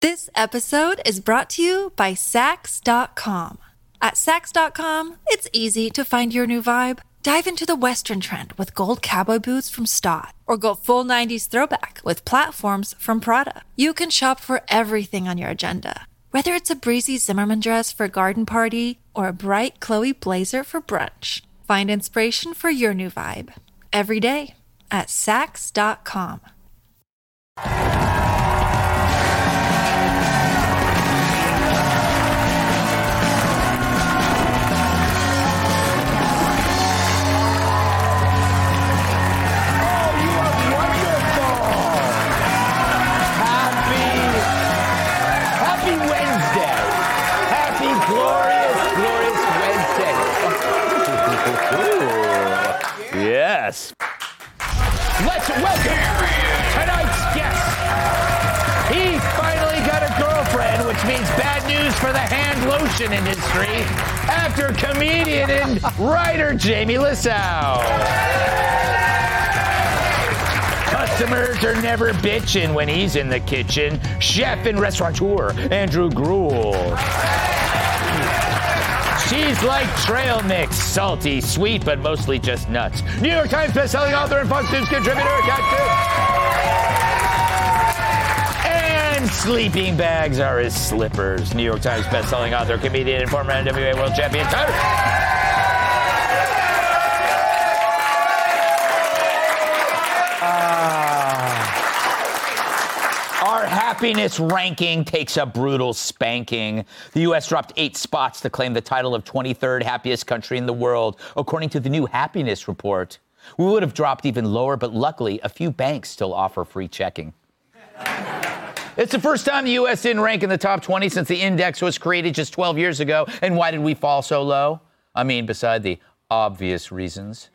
This episode is brought to you by Sax.com. At Sax.com, it's easy to find your new vibe. Dive into the Western trend with gold cowboy boots from Stott, or go full 90s throwback with platforms from Prada. You can shop for everything on your agenda, whether it's a breezy Zimmermann dress for a garden party or a bright Chloe blazer for brunch. Find inspiration for your new vibe every day at Sax.com. Yes. Let's welcome tonight's guest. He finally got a girlfriend, which means bad news for the hand lotion industry, after comedian and writer Jamie Lissow. Customers are never bitching when he's in the kitchen. Chef and restaurateur Andrew Gruel. She's like trail mix, salty, sweet, but mostly just nuts. New York Times bestselling author and Fox News contributor, and sleeping bags are his slippers. New York Times bestselling author, comedian, and former NWA world champion, Our happiness ranking takes a brutal spanking. The U.S. dropped 8 spots to claim the title of 23rd happiest country in the world, according to the new happiness report. We would have dropped even lower, but luckily, a few banks still offer free checking. It's the first time the U.S. didn't rank in the top 20 since the index was created just 12 years ago. And why did we fall so low? I mean, beside the obvious reasons.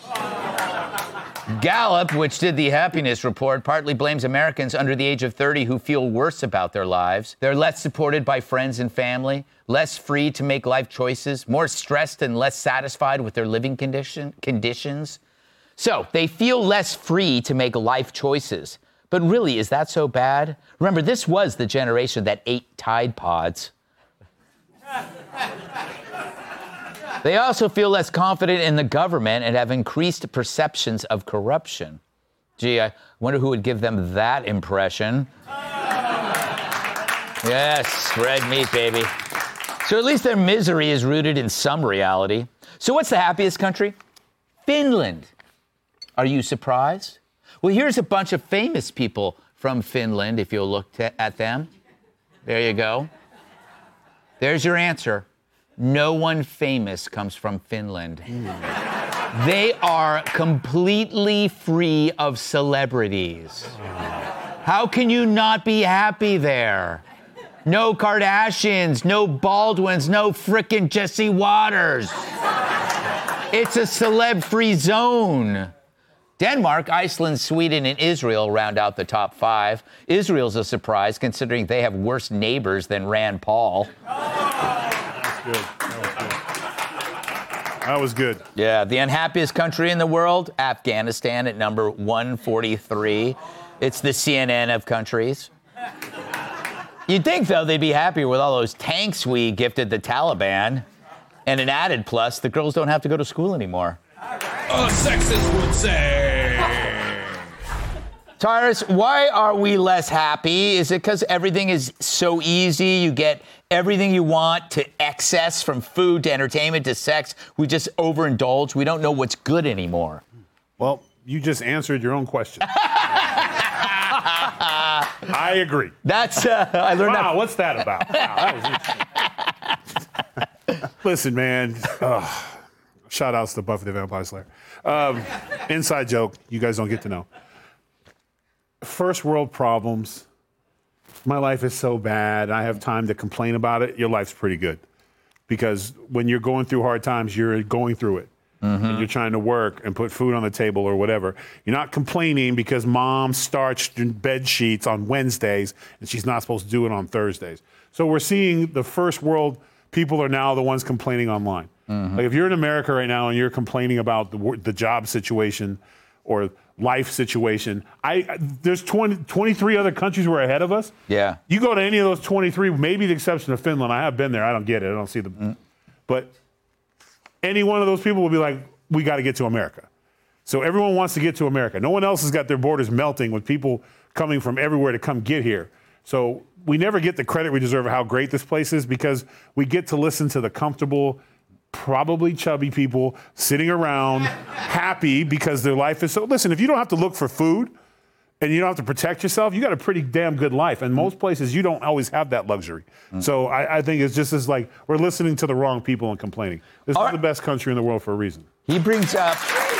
Gallup, which did the happiness report, partly blames Americans under the age of 30 who feel worse about their lives. They're less supported by friends and family, less free to make life choices, more stressed and less satisfied with their living conditions. So they feel less free to make life choices. But really, is that so bad? Remember, this was the generation that ate Tide Pods. They also feel less confident in the government and have increased perceptions of corruption. Gee, I wonder who would give them that impression. Yes, red meat, baby. So at least their misery is rooted in some reality. So what's the happiest country? Finland. Are you surprised? Well, here's a bunch of famous people from Finland, if you'll look at them. There you go. There's your answer. No one famous comes from Finland. They are completely free of celebrities. How can you not be happy there? No Kardashians, no Baldwins, no frickin' Jesse Waters. It's a celeb-free zone. Denmark, Iceland, Sweden, and Israel round out the top 5. Israel's a surprise, considering they have worse neighbors than Rand Paul. That was good. Yeah, the unhappiest country in the world, Afghanistan at number 143. It's the CNN of countries. You'd think, though, they'd be happier with all those tanks we gifted the Taliban. And an added plus, the girls don't have to go to school anymore. A sexist would say. Tyrus, why are we less happy? Is it because everything is so easy? You get everything you want to excess, from food to entertainment to sex. We just overindulge. We don't know what's good anymore. Well, you just answered your own question. I agree. That's, I learned that. Wow, what's that about? Wow, that was interesting. Listen, man. Shout outs to Buffy the Vampire Slayer. Inside joke. You guys don't get to know. First world problems. My life is so bad. I have time to complain about it. Your life's pretty good. Because when you're going through hard times, you're going through it. And you're trying to work and put food on the table or whatever. You're not complaining because mom starched bed sheets on Wednesdays and she's not supposed to do it on Thursdays. So we're seeing the first world people are now the ones complaining online. Like if you're in America right now and you're complaining about the job situation or life situation. There's 23 other countries who are ahead of us. Yeah. You go to any of those 23, maybe the exception of Finland. I have been there. I don't get it. I don't see the. But any one of those people will be like, we got to get to America. So everyone wants to get to America. No one else has got their borders melting with people coming from everywhere to come get here. So we never get the credit we deserve of how great this place is because we get to listen to the comfortable, probably chubby people sitting around happy because their life is so. Listen, if you don't have to look for food and you don't have to protect yourself, you got a pretty damn good life. And most places, you don't always have that luxury. So I think it's just as like we're listening to the wrong people and complaining. This is the best country in the world for a reason. He brings up.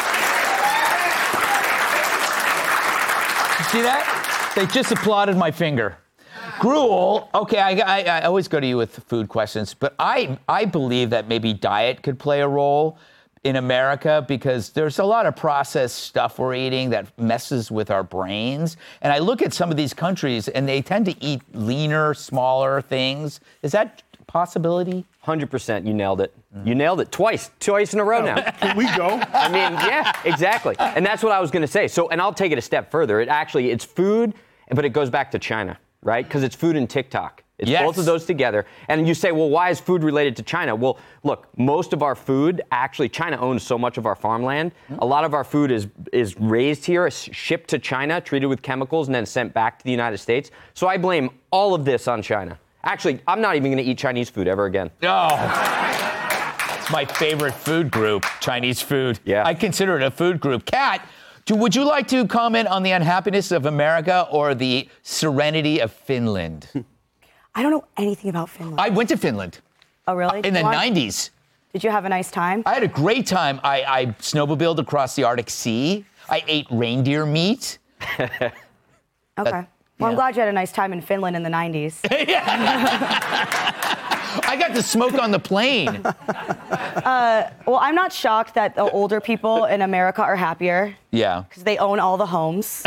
See that? They just applauded my finger. Gruel, okay, I always go to you with food questions, but I believe that maybe diet could play a role in America because there's a lot of processed stuff we're eating that messes with our brains. And I look at some of these countries and they tend to eat leaner, smaller things. Is that a possibility? 100%. You nailed it. You nailed it twice in a row now. Can we go? I mean, yeah, exactly. And that's what I was going to say. So, and I'll take it a step further. It's food, but it goes back to China, right? Because it's food and TikTok. It's both of those together. And you say, well, why is food related to China? Well, look, most of our food, actually, China owns so much of our farmland. A lot of our food is raised here, shipped to China, treated with chemicals, and then sent back to the United States. So I blame all of this on China. Actually, I'm not even going to eat Chinese food ever again. Oh. It's my favorite food group, Chinese food. Yeah. I consider it a food group. Kat, would you like to comment on the unhappiness of America or the serenity of Finland? I don't know anything about Finland. I went to Finland. Oh, really? In the 90s. Did you have a nice time? I had a great time. I snowmobiled across the Arctic Sea. I ate reindeer meat. Okay. Well, I'm glad you had a nice time in Finland in the 90s. I got to smoke on the plane. Well, I'm not shocked that the older people in America are happier. Yeah. Because they own all the homes.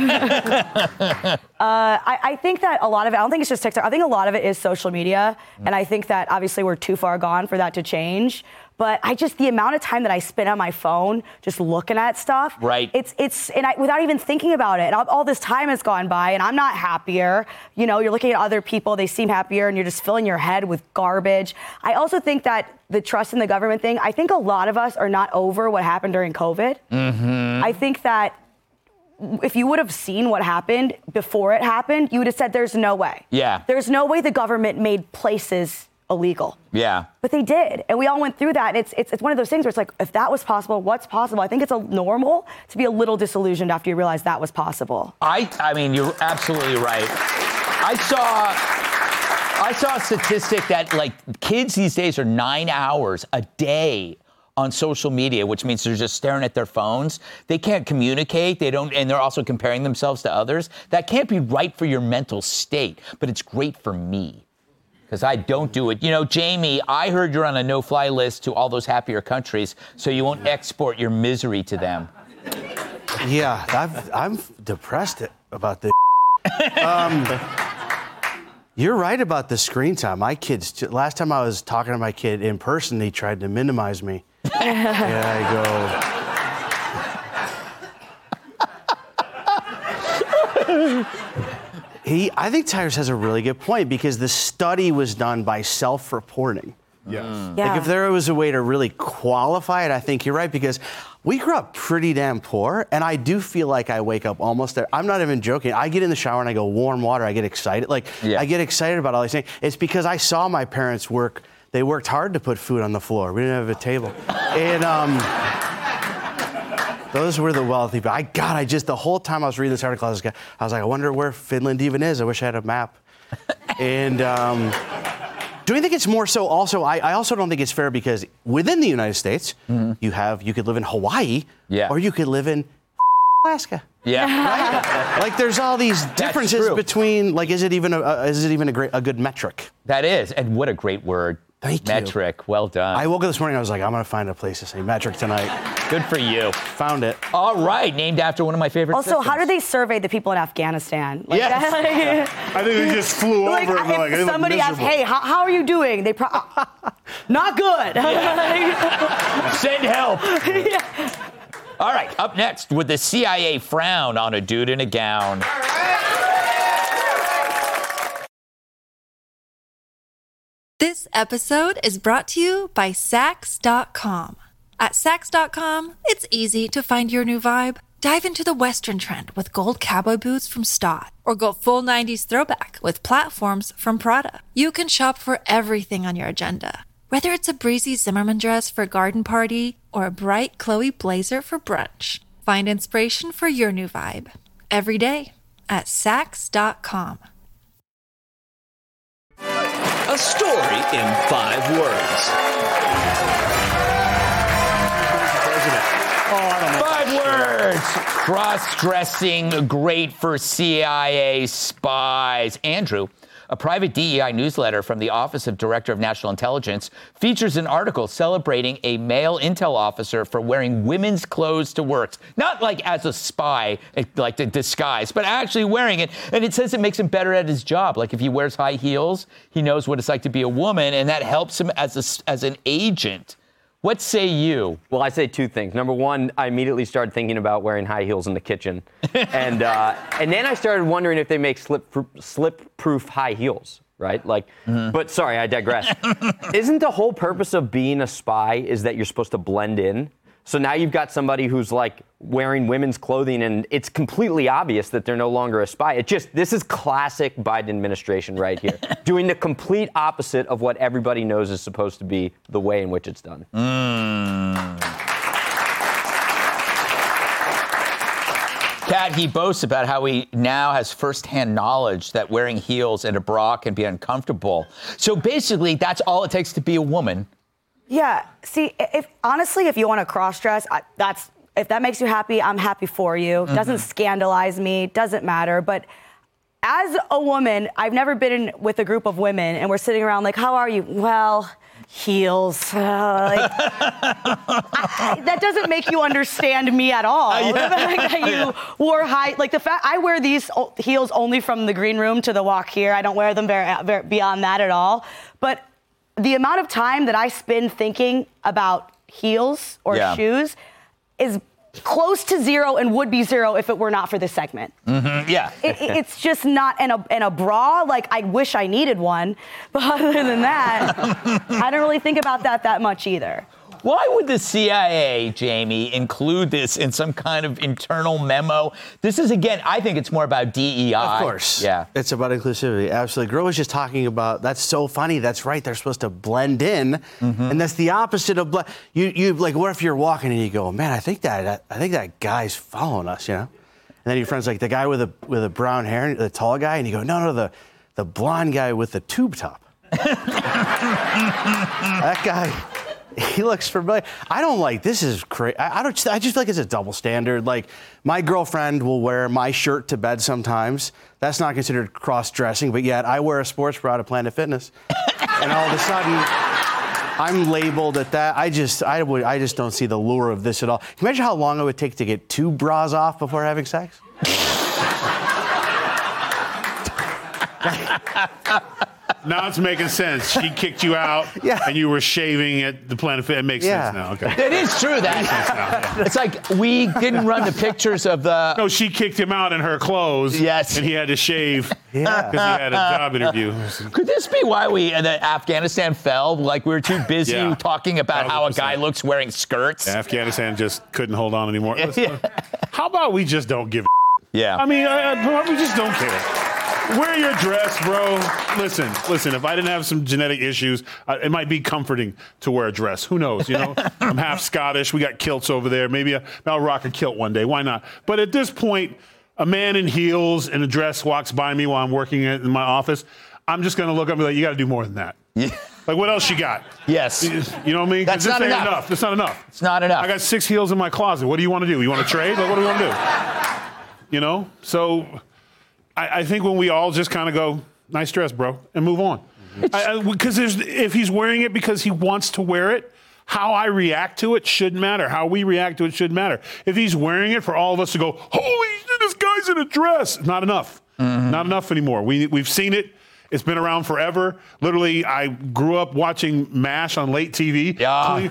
I think that a lot of it, I don't think it's just TikTok. I think a lot of it is social media. And I think that obviously we're too far gone for that to change. But the amount of time that I spend on my phone just looking at stuff. Right. Without even thinking about it. And all this time has gone by and I'm not happier. You know, you're looking at other people, they seem happier and you're just filling your head with garbage. I also think that the trust in the government thing, I think a lot of us are not over what happened during COVID. Mm-hmm. I think that if you would have seen what happened before it happened, you would have said there's no way. Yeah. There's no way the government made places illegal. Yeah. But they did. And we all went through that. And it's one of those things where it's like, if that was possible, what's possible? I think it's normal to be a little disillusioned after you realize that was possible. I mean, you're absolutely right. I saw a statistic that like kids these days are 9 hours a day on social media, which means they're just staring at their phones. They can't communicate. And they're also comparing themselves to others. That can't be right for your mental state, but it's great for me. Because I don't do it. You know, Jamie, I heard you're on a no-fly list to all those happier countries, so you won't export your misery to them. Yeah, I'm depressed about this. You're right about the screen time. My kids, last time I was talking to my kid in person, he tried to minimize me. I think Tyrus has a really good point because the study was done by self-reporting. Yes. Like if there was a way to really qualify it, I think you're right because we grew up pretty damn poor and I do feel like I wake up almost there. I'm not even joking. I get in the shower and I go warm water. I get excited. I get excited about all these things. It's because I saw my parents work. They worked hard to put food on the floor. We didn't have a table. And those were the wealthy. But the whole time I was reading this article, I was like, I wonder where Finland even is. I wish I had a map. And do you think it's more so also, I also don't think it's fair because within the United States, you could live in Hawaii or you could live in Alaska. Yeah. Right? Like there's all these differences between, like, is it even a good metric? That is. And what a great word. Thank you. Metric. Well done. I woke up this morning, I was like, I'm going to find a place to say metric tonight. Good for you. Found it. All right. Named after one of my favorite Also, systems. how did they survey the people in Afghanistan? I think they just flew over and if somebody asked, hey, how are you doing? They not good. Send help. All right, up next, would the CIA frown on a dude in a gown? This episode is brought to you by Sax.com. At Sax.com, it's easy to find your new vibe. Dive into the Western trend with gold cowboy boots from Stott, or go full 90s throwback with platforms from Prada. You can shop for everything on your agenda, whether it's a breezy Zimmermann dress for a garden party or a bright Chloe blazer for brunch. Find inspiration for your new vibe every day at Sax.com. A story in 5 words. 5 words. Cross-dressing, great for CIA spies. Andrew, a private DEI newsletter from the Office of Director of National Intelligence features an article celebrating a male intel officer for wearing women's clothes to work. Not like as a spy, like the disguise, but actually wearing it. And it says it makes him better at his job. Like if he wears high heels, he knows what it's like to be a woman, and that helps him as an agent. What say you? Well, I say 2 things. Number one, I immediately started thinking about wearing high heels in the kitchen. And then I started wondering if they make slip-proof high heels, right? But sorry, I digress. Isn't the whole purpose of being a spy is that you're supposed to blend in? So now you've got somebody who's like wearing women's clothing, and it's completely obvious that they're no longer a spy. This is classic Biden administration right here, doing the complete opposite of what everybody knows is supposed to be the way in which it's done. Kat, he boasts about how he now has firsthand knowledge that wearing heels and a bra can be uncomfortable. So basically, that's all it takes to be a woman. Yeah. See, if you want to cross-dress, if that makes you happy, I'm happy for you. Doesn't scandalize me. Doesn't matter. But as a woman, I've never been with a group of women, and we're sitting around like, how are you? Well, heels. That doesn't make you understand me at all. The fact that you wore high, like the fact I wear these heels only from the green room to the walk here. I don't wear them very beyond that at all. But the amount of time that I spend thinking about heels or shoes is close to 0 and would be 0 if it were not for this segment. It's just not in a bra. Like, I wish I needed one, but other than that, I don't really think about that much either. Why would the CIA, Jamie, include this in some kind of internal memo? This is, again, I think it's more about DEI. Of course. Yeah. It's about inclusivity. Absolutely. Girl was just talking about, that's so funny. That's right. They're supposed to blend in. And that's the opposite of you like, what if you're walking and you go, man, I think that guy's following us, you know? And then your friend's like, the guy with the brown hair, the tall guy, and you go, no, the blonde guy with the tube top. That guy. He looks familiar. I don't like, this is crazy. I just feel like it's a double standard. Like, my girlfriend will wear my shirt to bed sometimes. That's not considered cross-dressing, but yet I wear a sports bra to Planet Fitness. And all of a sudden, I'm labeled at that. I just don't see the lure of this at all. Can you imagine how long it would take to get 2 bras off before having sex? Now it's making sense. She kicked you out, and you were shaving at the Planet Fitness. It makes sense now. Okay. It is true that. It's like we didn't run the pictures of the. No, she kicked him out in her clothes. Yes. And he had to shave because he had a job interview. Could this be why Afghanistan fell? Like we were too busy talking about 100%. How a guy looks wearing skirts. Afghanistan just couldn't hold on anymore. How about we just don't give a Yeah. I mean, we just don't care. Wear your dress, bro. Listen, if I didn't have some genetic issues, it might be comforting to wear a dress. Who knows, you know? I'm half Scottish. We got kilts over there. Maybe I'll rock a kilt one day. Why not? But at this point, a man in heels and a dress walks by me while I'm working in my office. I'm just going to look up and be like, you got to do more than that. Yeah. Like, what else you got? Yes. You know what I mean? That's not enough. That's not enough. It's not enough. I got 6 heels in my closet. What do you want to do? You want to trade? Like, what do you want to do? You know? So I think when we all just kind of go, nice dress, bro, and move on. Because if he's wearing it because he wants to wear it, how I react to it shouldn't matter. How we react to it shouldn't matter. If he's wearing it for all of us to go, holy shit, this guy's in a dress, not enough. Not enough anymore. We've seen it. It's been around forever. Literally, I grew up watching MASH on late TV. Yeah.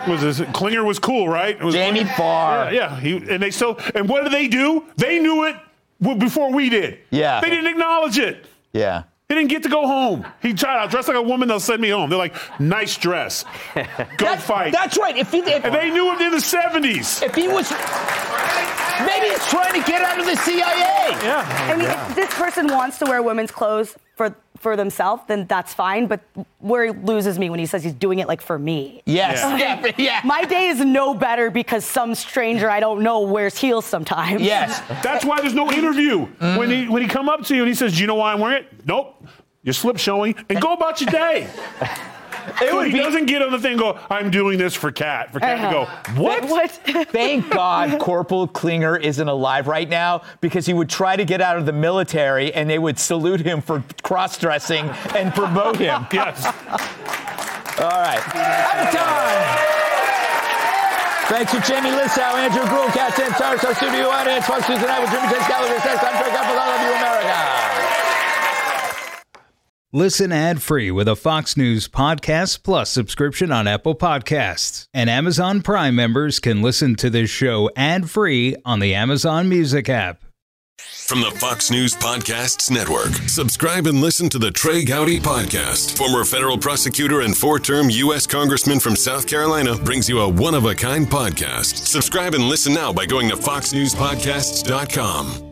Klinger was cool, right? Jamie Farr. Yeah. And what did they do? They knew it before we did. Yeah. They didn't acknowledge it. Yeah. He didn't get to go home. He tried out, dressed like a woman, they'll send me home. They're like, nice dress. Go fight. That's right. And they knew him in the 70s. If he was... Maybe he's trying to get out of the CIA. Yeah. I mean, if this person wants to wear women's clothes for themselves, then that's fine. But where he loses me when he says he's doing it like for me. Yes. Yeah. My day is no better because some stranger I don't know wears heels sometimes. Yes. That's why there's no interview. When he come up to you and he says, do you know why I'm wearing it? Nope. Your slip showing. And go about your day. He doesn't get on the thing and go, I'm doing this for Kat. For Kat to go, what? Thank God Corporal Klinger isn't alive right now, because he would try to get out of the military and they would salute him for cross-dressing and promote him. Yes. All right. Out of time. Thanks to Jamie Lissow, Andrew Gruhl, Kat Santaris, our studio audience. Fox News Tonight with Jimmy Chase Gallagher. Thanks. I'm Trey Gutfeld. I love you, America. Listen ad-free with a Fox News Podcast Plus subscription on Apple Podcasts. And Amazon Prime members can listen to this show ad-free on the Amazon Music app. From the Fox News Podcasts Network, subscribe and listen to the Trey Gowdy Podcast. Former federal prosecutor and 4-term U.S. Congressman from South Carolina brings you a one-of-a-kind podcast. Subscribe and listen now by going to foxnewspodcasts.com.